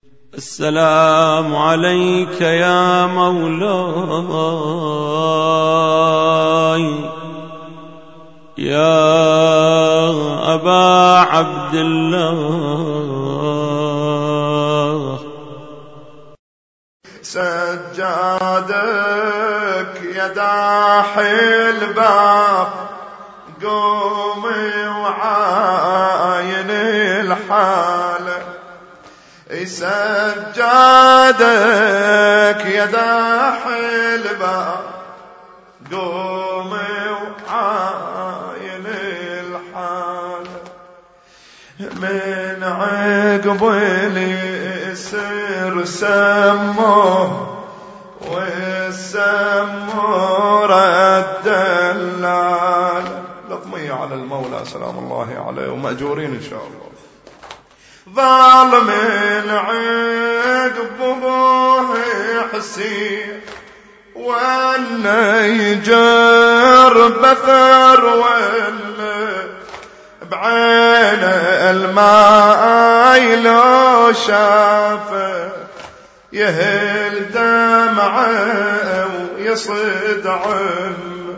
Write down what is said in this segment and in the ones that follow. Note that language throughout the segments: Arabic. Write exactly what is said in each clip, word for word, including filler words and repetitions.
السلام عليك يا مولاي يا أبا عبد الله. سجادك يا داحي الباب قومي وعاين الحالة. سجادك يا داحي الباب قومي وعاين الحالة. من عقب اليسر سموه والسمور الدلال. لطمية على المولى سلام الله عليه ومأجورين إن شاء الله. ظالم العقب بوه حسين والنيجر بثر ولا بعين الماء لو شافه يهل دمعه ويصد علم.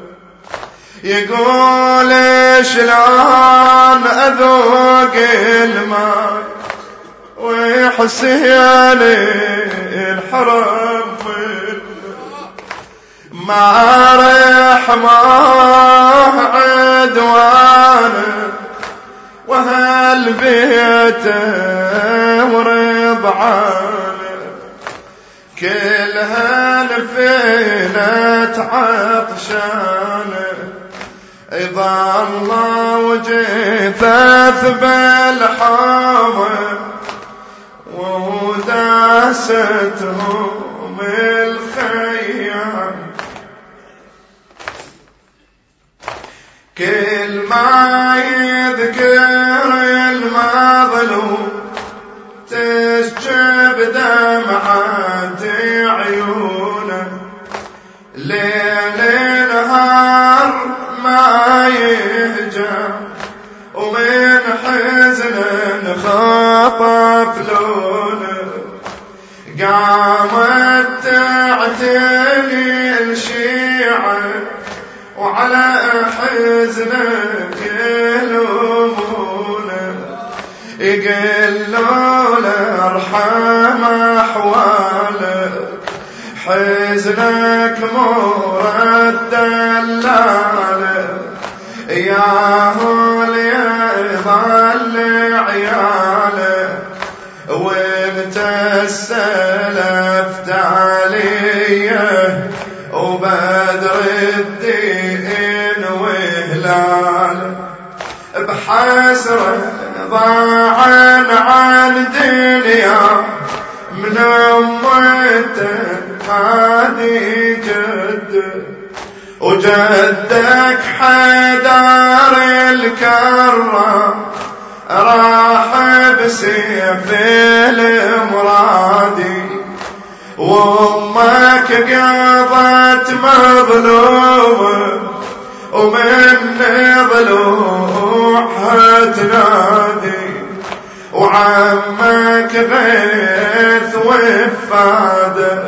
يقول شلون أذوق الماء ويحسين الحرم ما رحمه عدوانه وهل بيته ورضعانه كلها نفينت عطشانه. إذا الله وجثث بالحامة وداستهم الخيام. كل ما يذكر المظلوم تسكب دمعات عيونه. ليل نهار ما يهجم ومن حزن خطف لونه. قامت تعتني الشيعة وعلى حزنك يلومونه. يقولوا له ارحم احوالك حزنك مرد دلاله. ياهو ليظل عياله وانت استلفت عليه وبدر الدين وهلاله. بحسرة ضاعن عن دنيا من أمته هادي جد وجدك حيدر الكرم راح بسيف المرادي. وامك قضت مظلومة ومن ضلوعها تنادي. وعمك غيث وفاده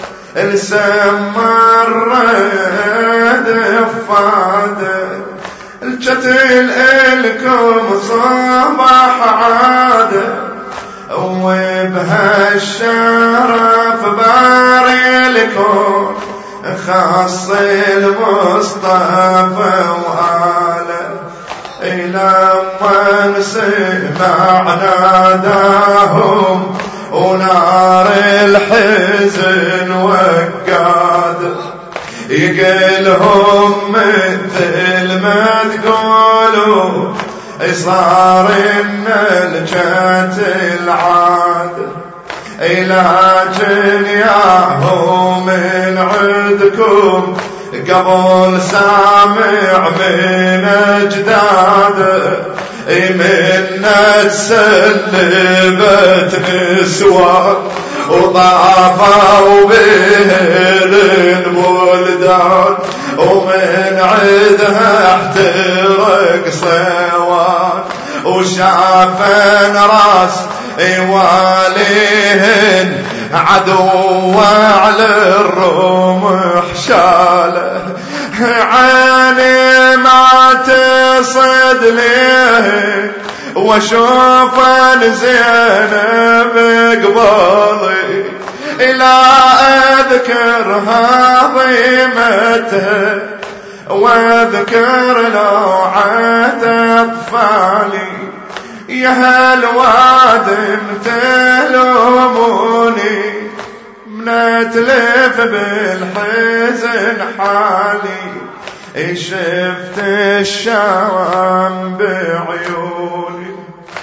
السمر رد فاده. الجتل الكم صباح عاده وبهالشرف باري الكون خاص المصطفى وآله. لما سمع ناداهم ونار الحزن وقاد. يقلهم مثل ما تقولوا صار النلجة العاد. لكن ياهو من عندكم قبل سامع من اجداده منا تسلبت نسوان وطافوا به البلدان. ومن عدها احترق صوان وشافن راس واليهن عدو على الرمح شاله عيني ما تصد ليه واشوف زينب قبالي لا اذكر عظيمتها واذكر لوعة اطفالي يا هالواد تلوموني من اتلف بالحزن حالي شفت الشام بعيوني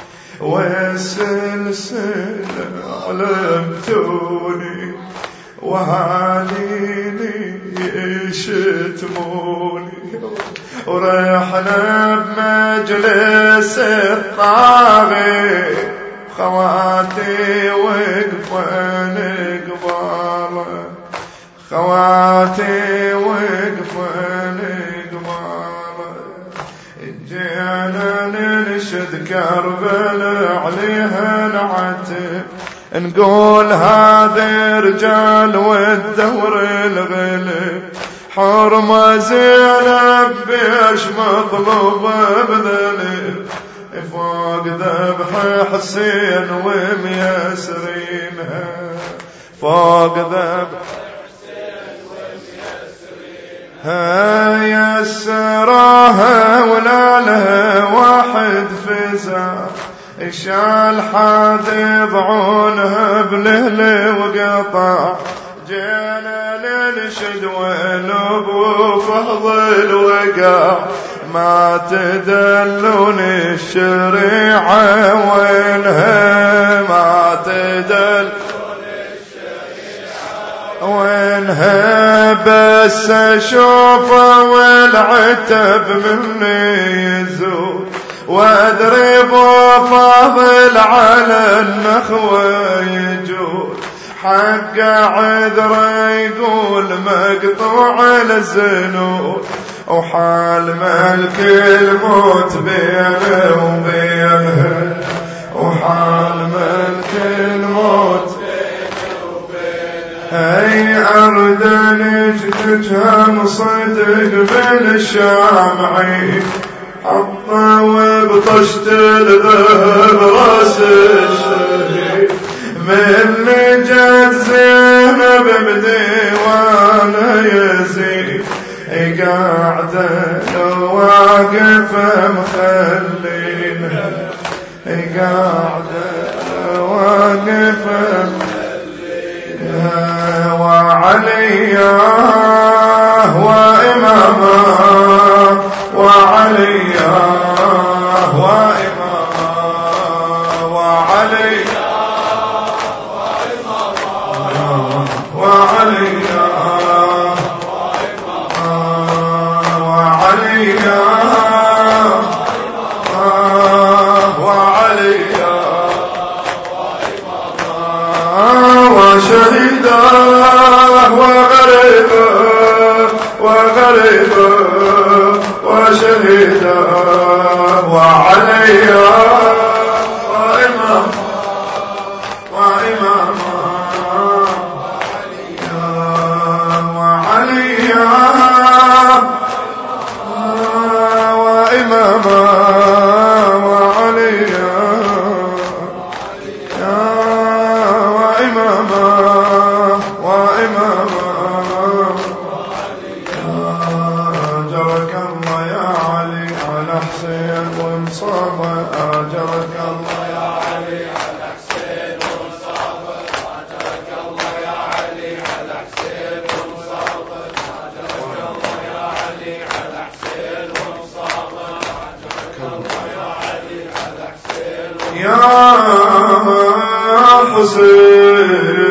والسلسلة علمتوني وهاليني يشتموني ورحنا بمجلس الطاغي خواتي وقفن قباله خواتي وقفن قباله جينا ننشد كربلاء عليها نعتب نقول هذا رجال والدور الغلب حرمة زينب بيش مطلوبة بذنب فوق ذبح حسين وميسرينها فوق ذبح حسين وميسرينها يسراها ولا لها واحد فزع شال حاد يضعونها بلهل وقطع جينا ننشد ونب وفضل وقع ما تدلون الشريعة وينها ما تدلون الشريعة وينها بس اشوفه والعتب مني يزول واضرب وفاضل على النخوة يجول حق عذره يقول مقطوع الزنود وحال ملك الموت بينه وبينها وحال ملك الموت بينه وبينها هي أرض نجتها صدق بالشامعين حطه وبطشت الذهب راس الشهيد من نجت زينب بديوان يزيد قاعدة لو واقفة مخلينها قاعدة لو واقفة مخلينها وعلياه وإماماه وعلياه وإماماه وعلياه وإماماه وعلياه وشهيداه وغريبه وغريبه وشهيداه وعلياه وإمامه وإمامه وعلياه وإمامه يا حسين